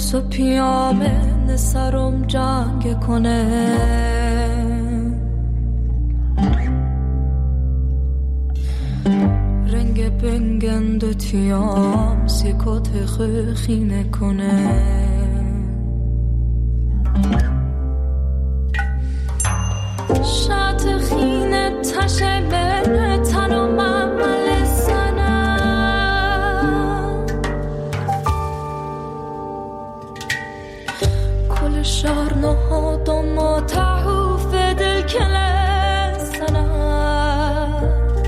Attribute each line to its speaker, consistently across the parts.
Speaker 1: تو پیامه سرم جنگ کنه رنگ بنگند تیام سیکوت خینه کنه شات خینه تشه بره تنم عمل سنم کل شهر نهادم و تحوف دل کله سنم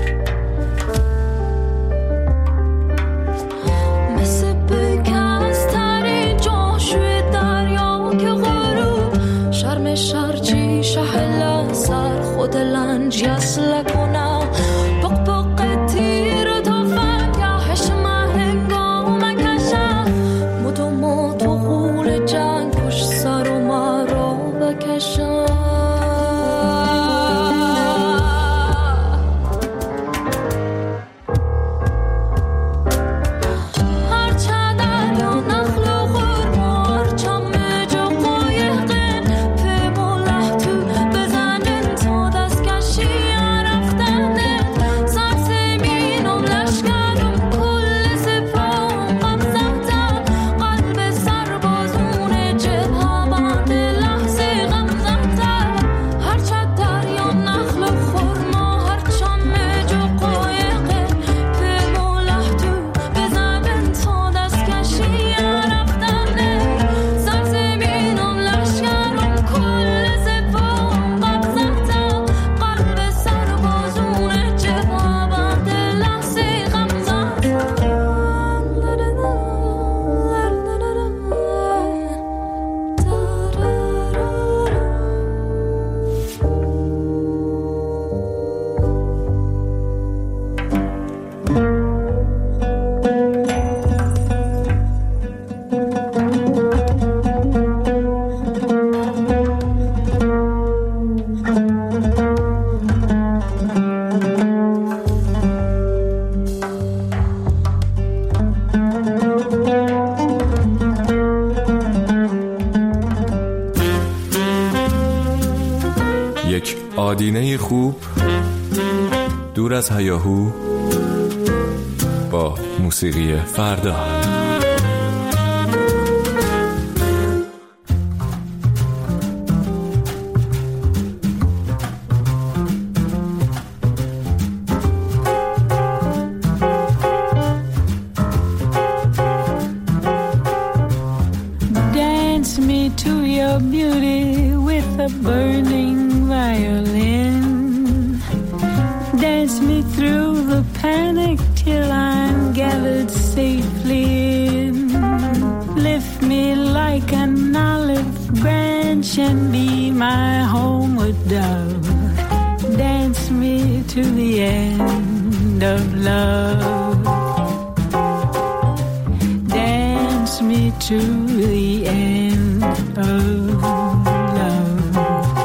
Speaker 1: مثل بگستری جاشوی دریا که غروب شرم شرچی شهلا سر خود لنج یسل کنم بق بق تیر تو فنگهش مهنگام کشم مدوم تو غول جنگ پشت سر و مرا بکشم
Speaker 2: آدینه خوب دور از هیاهو با موسیقی فردا.
Speaker 3: Dance me to your beauty with a burning violin. Dance me through the panic till I'm gathered safely in. Lift me like an olive branch and be my homeward dove. Dance me to the end of love. Dance me to the end of love.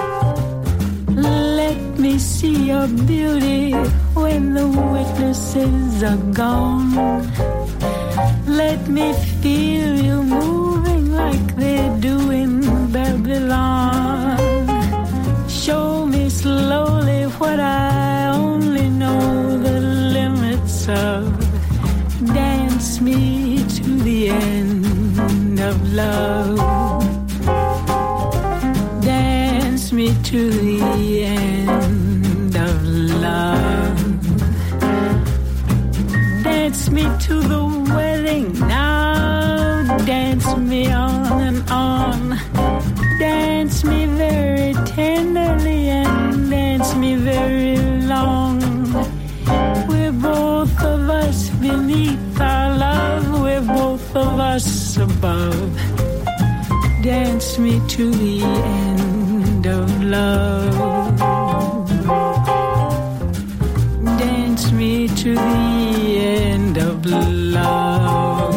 Speaker 3: Let me see your beauty when the witnesses are gone. Let me feel you moving like they do in Babylon. Show me slowly what I only know the limits of. Dance me to the end of love. Dance me to the end of love. Dance me to the wedding now. Dance me on and on. Dance me very tenderly and dance me very long. We're both of us beneath our love. We're both of us above. Dance me to the end of love. Dance me to the end of love.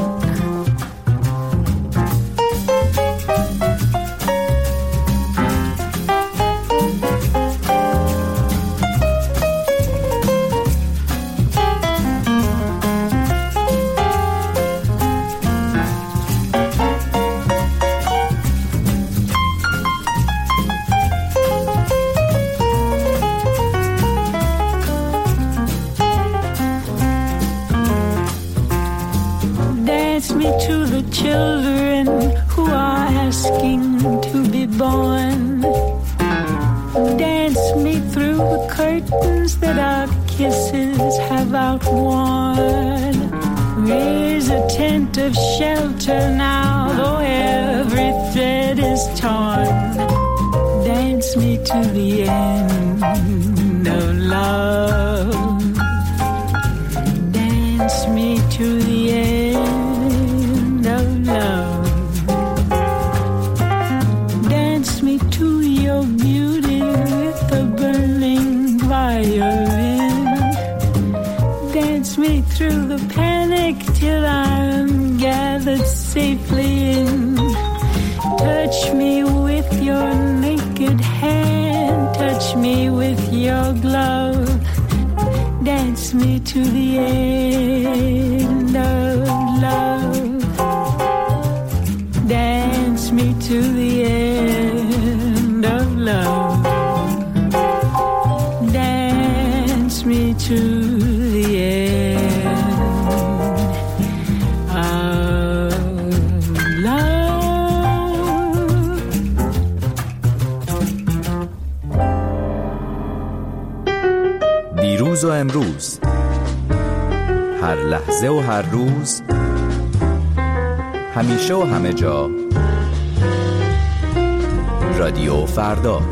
Speaker 3: children who are asking to be born. Dance me through the curtains that our kisses have outworn. Raise a tent of shelter now, though every thread is torn. Dance me to the end of love. Dance me to the end of love. Dance me to your beauty with a burning violin. Dance me through the panic till I'm gathered safely in. Touch me with your naked hand, touch me with your glove. Dance me to the end of love. Dance me to the end of love. Dance me to the end of love.
Speaker 2: دیروز و امروز، هر لحظه و هر روز، همیشه و همه جا، رادیو فردا.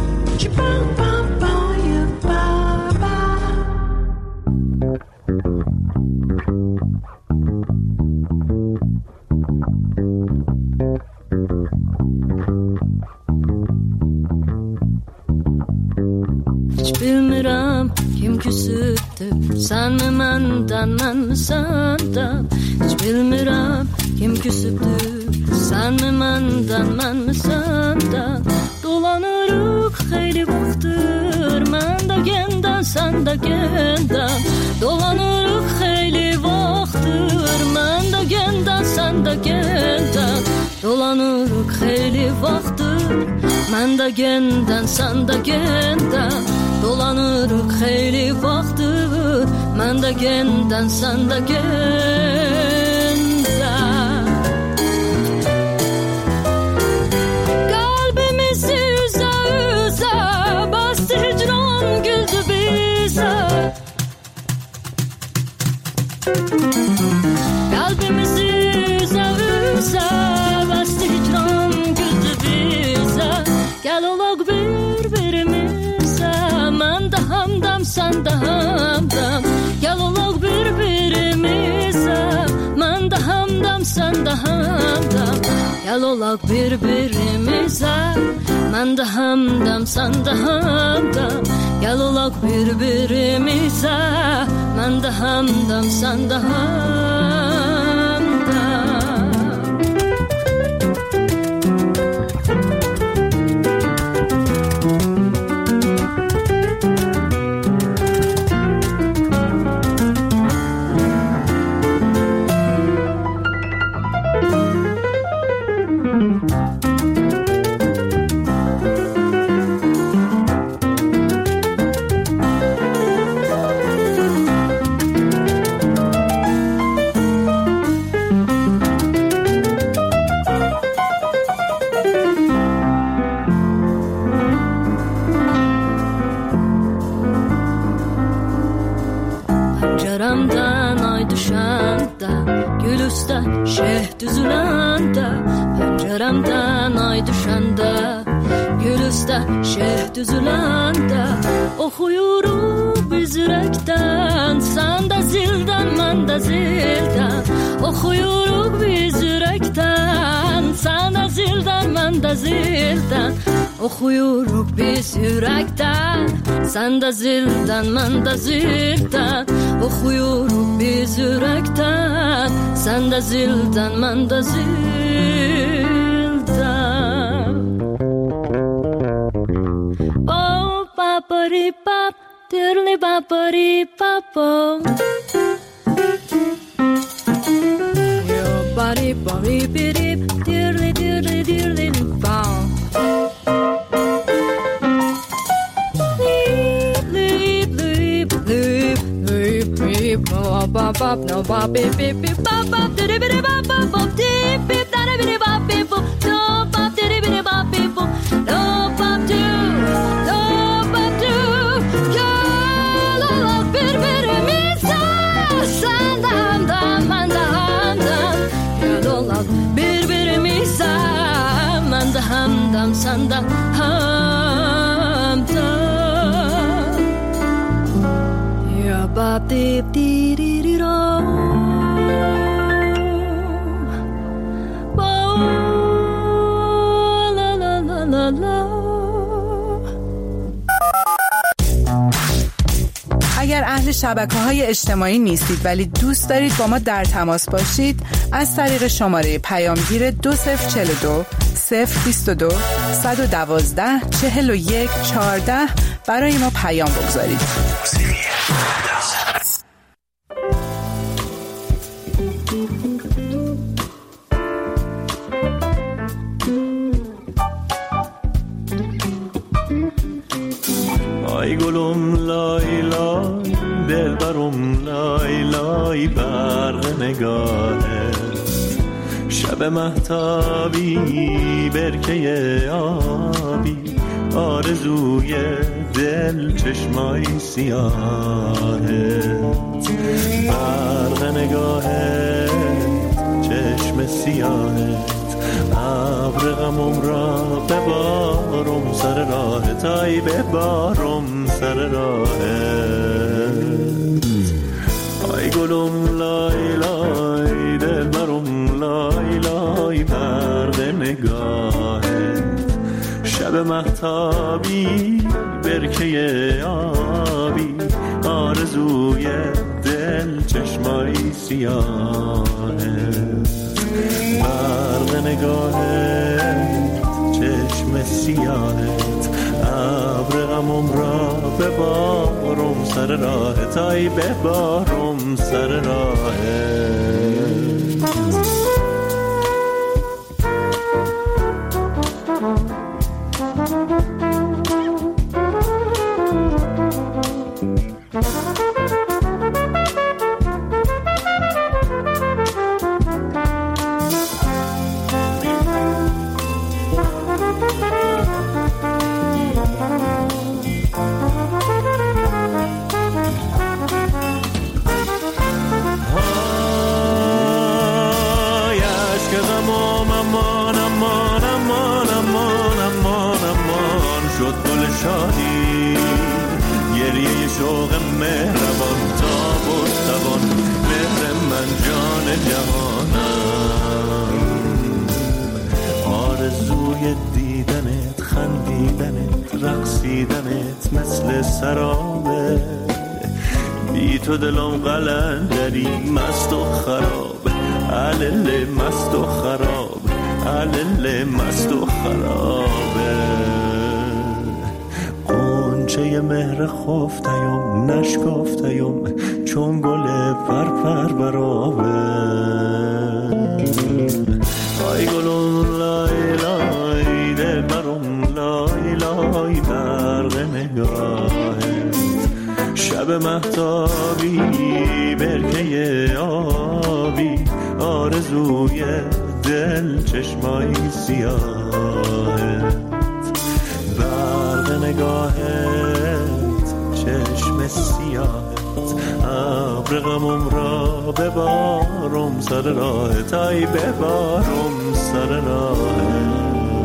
Speaker 1: Hiç bilmirəm kim küsübdür, sen mi məndən, mən mi səndən? Hiç bilmirəm kim küsübdür, sen mi məndən, mən mi səndən? Dolanırıq xeyli vaxtdır, mən də gəndən, sən də gəndən. Dolanırıq xeyli vaxtdır, mən də gəndən, sən də gəndən. Dolanırıq xeyli vaxtdır, mən də gəndən, sən də gəndən. Dolanırıq xeyli vaxtdır, mən də gəndən, sən də gəndən. Qəlbimizi üzə üzə bastı hicran güldü bizə. Qəlbimizi üzə üzə bastı hicran güldü bizə. Gəl olaq bir-birimizə, mən də hamdam, sən də hamdam. Gəl olaq bir-birimizə, mən də hamdam, sən də hamdam. Gəl olaq bir-birimizə, mən də hamdam, sən də hamdam. Gəl olaq bir-birimizə, mən də hamdam, sən də hamdam. Pəncərəmdən ay düşəndə, gül üstə şeh düzüləndə. Pəncərəmdən ay düşəndə, gül üstə şeh düzüləndə. Oxuyuruq biz ürəkdən, sən də zildən, mən də zildən. Oxuyuruq biz ürəkdən, sən də zildən, mən də zildən. Oxuyuruq biz ürəkdən, sən də zildən, mən də zildən. Oxuyuruq biz ürəkdən, sən də zildən, mən də zildən. Bop, bapari, bap, dirli bapari, papo. Yo, bari, bari, birip, dirli, dirli, dirli, bop. Leap, leap, leap, leap, leap, leap. beep bop bop bop no bop beep beep beep bop bop diddy biddy bop bop bop deep beep daddy biddy bop beep boop no bop diddy biddy bop beep boop no bop do no bop do ya la la bir bir mi sa san dam dam man dam dam ya do la bir bir mi sa man dam dam san dam ham dam ya bop deep dee dee dee do la la la la la.
Speaker 4: اگر اهل شبکه‌های اجتماعی نیستید ولی دوست دارید با ما در تماس باشید، از طریق شماره پیامگیر 2042 022 112 41 14 برای ما پیام بگذارید.
Speaker 5: آی گلم لای لای دلبرم لای لای برق نگاهت شب مهتابی برکه آبی آرزوی دل چشمای سیاهت برق نگاهت چشم سیاهت ابر غمم را ببارم سر راهت ای ببارم سر راهت ای گلم لای لای دلبرم لای لای برق نگاهت شب مهتابی برکه آبی آرزوی دل چشمای سیاهت برق نگاهت چشم سیاهت ابر غمم را ببارم سر راهت ای ببارم سر راهت گریه شوق مهربان تاب و توان مهر من جان جهانم آرزوی دیدنت خندیدنت رقصیدنت مثل سرابه بی تو دلم قلندری مست و خراب علل مست و خراب علل مست و خرابه چه مهر خفتیم نشکفتیم چون گل پرپر برابه آی گلون لای لای دلبرم لای لای برق نگاهت شب مهتابی برکه آبی آرزوی دل چشمای سیاهت برق نگاهت چشم سیاهت ابر غمم را ببارم سر راهت ای ببارم سر راهت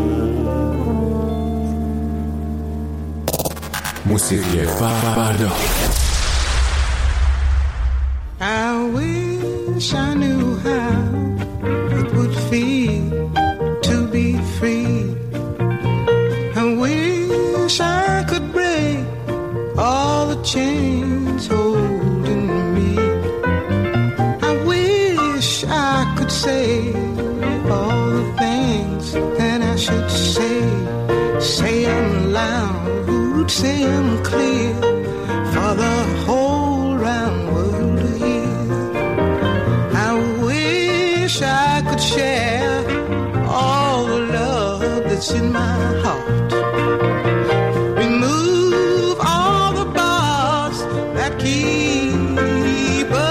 Speaker 2: موسیقی فردا
Speaker 3: I wish I knew how it would feel to be free. I wish I could break all the chains holding me. I wish I could say all the things that I should say. Say them loud, say them clear for the whole round world to hear. I wish I could share all the love that's in my heart. Remove all the bars that keep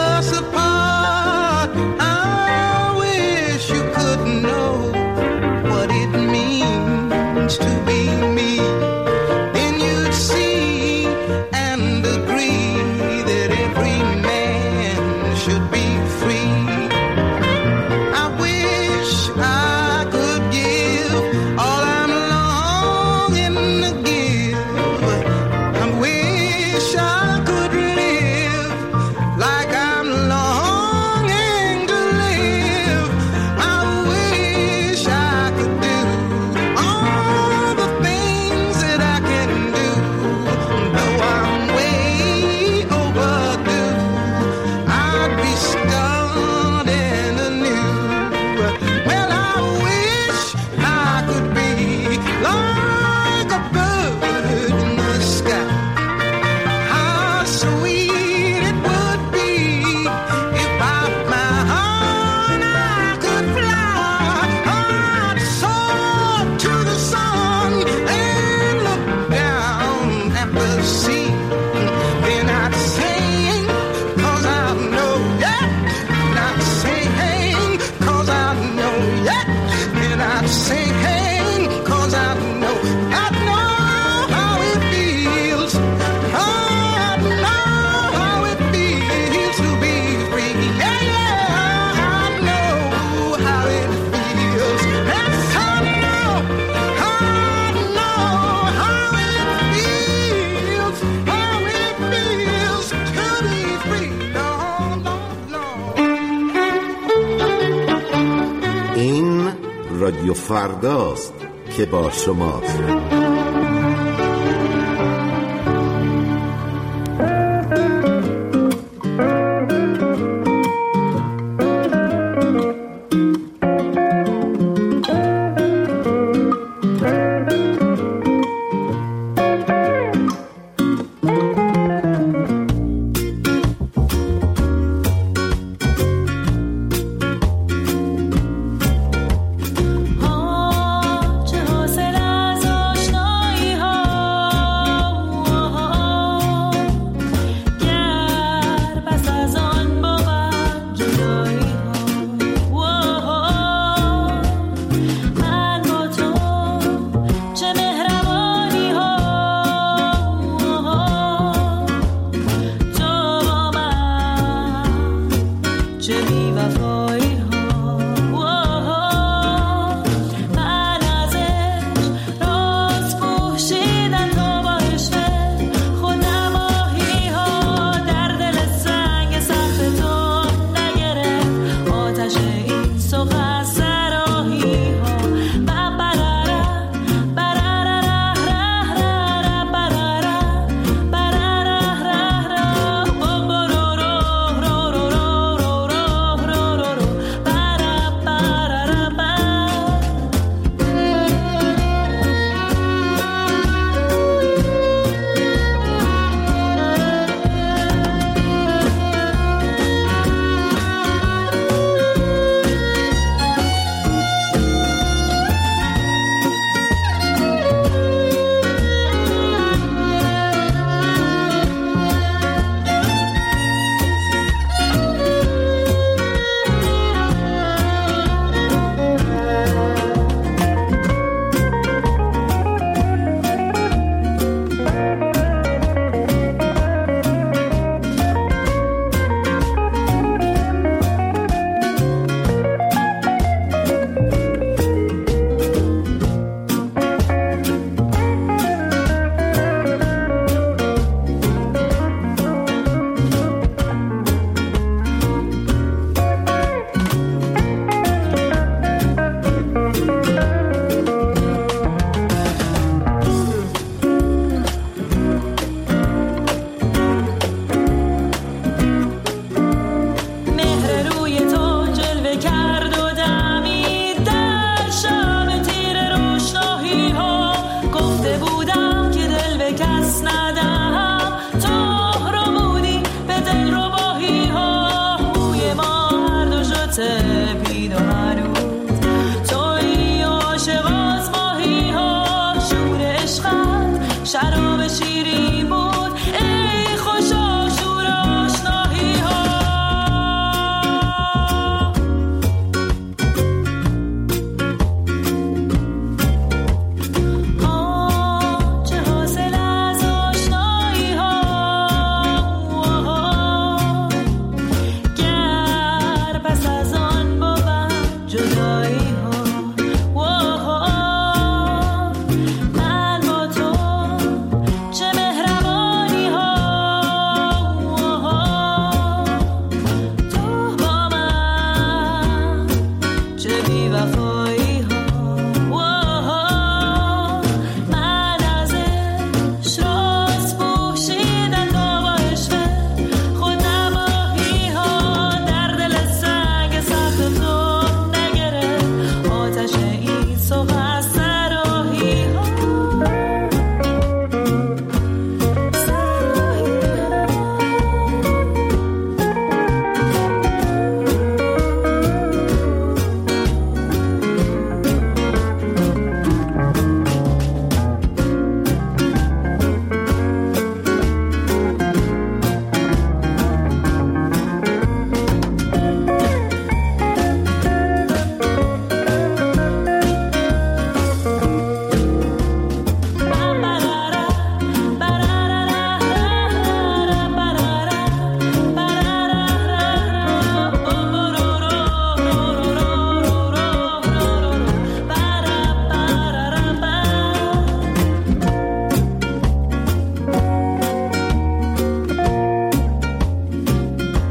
Speaker 6: رادیو فرداست که با شماست.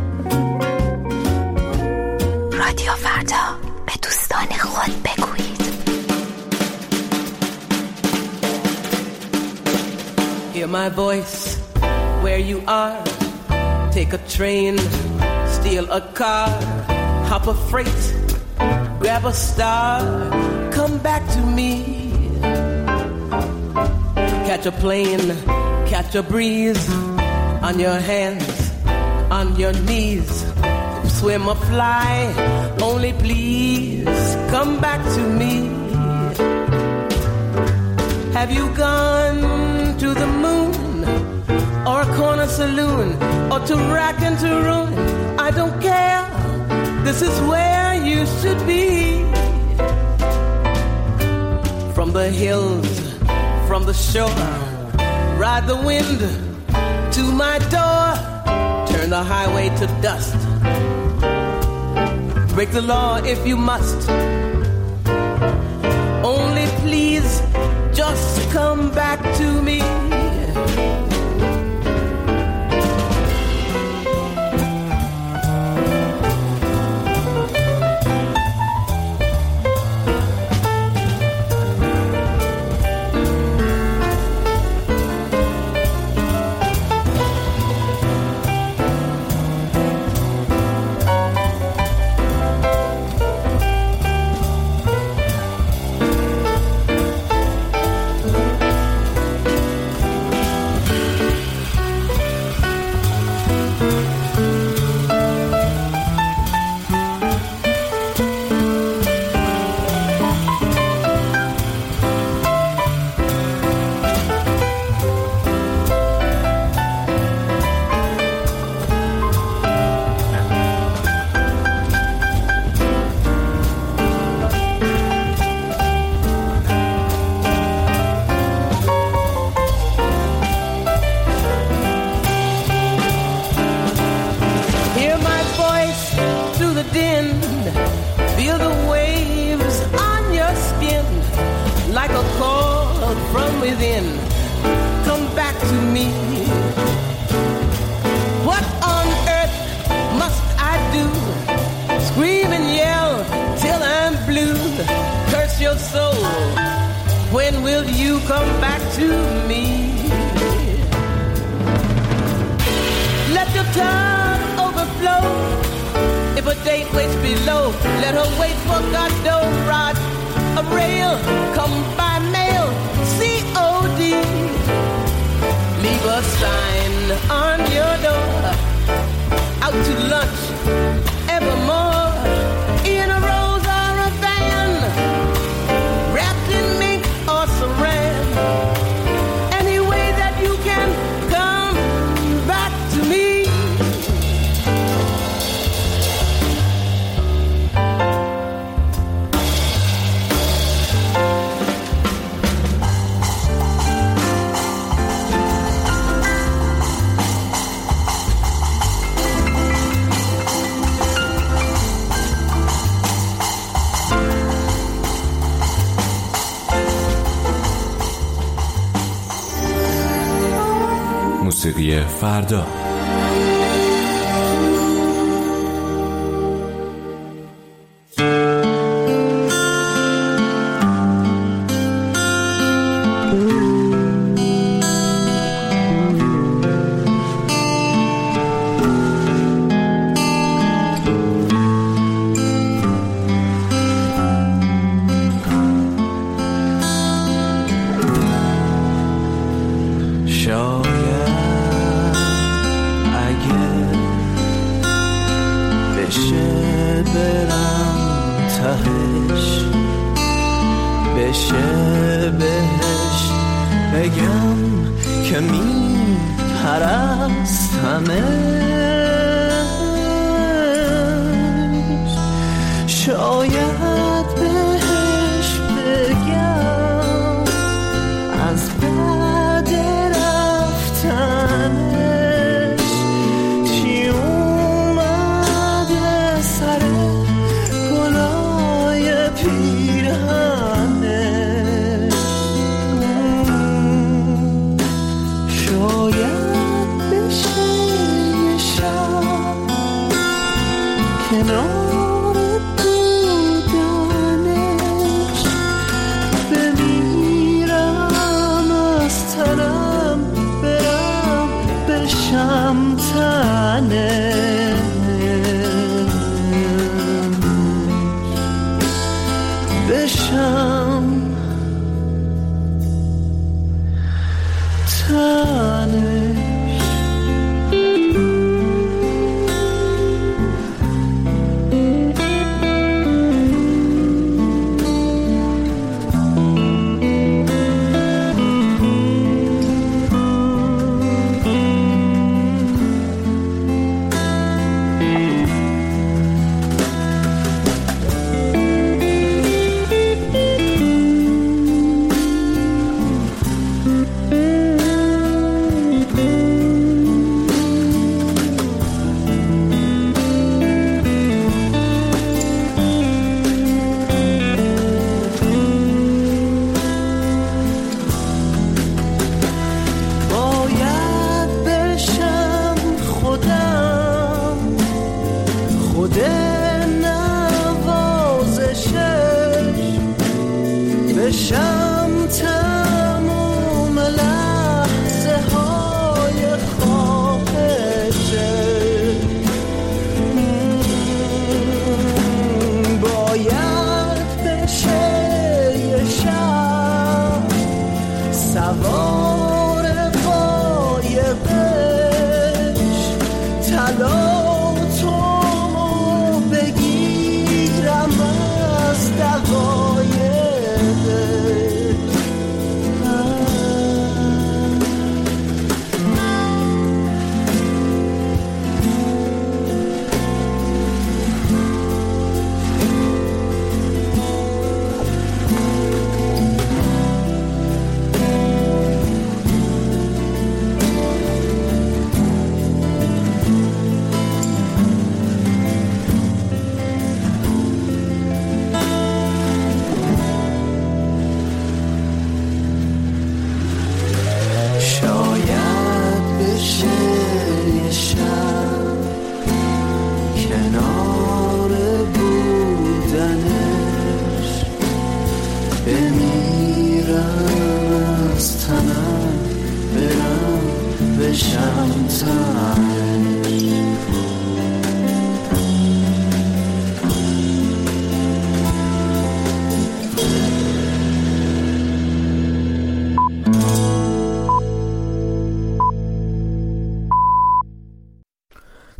Speaker 7: رادیو فردا به دوستان خود بگویید. my voice where you are. Take a train, steal a car, hop a freight, grab a star, come back to me. Catch a plane, catch a breeze, on your hands, on your knees, swim or fly, only please come back to me. Have you gone to the moon, or a corner saloon, or to rack and to ruin? I don't care, this is where you should be. From the hills, from the shore, ride the wind to my door, turn the highway to dust, break the law if you must, only please just come back to me.
Speaker 2: موسیقی فردا.
Speaker 8: بمیرم از تنم بشم تموم لحظه های خواهشه، باید بشه یه شب سوار قایقش طلا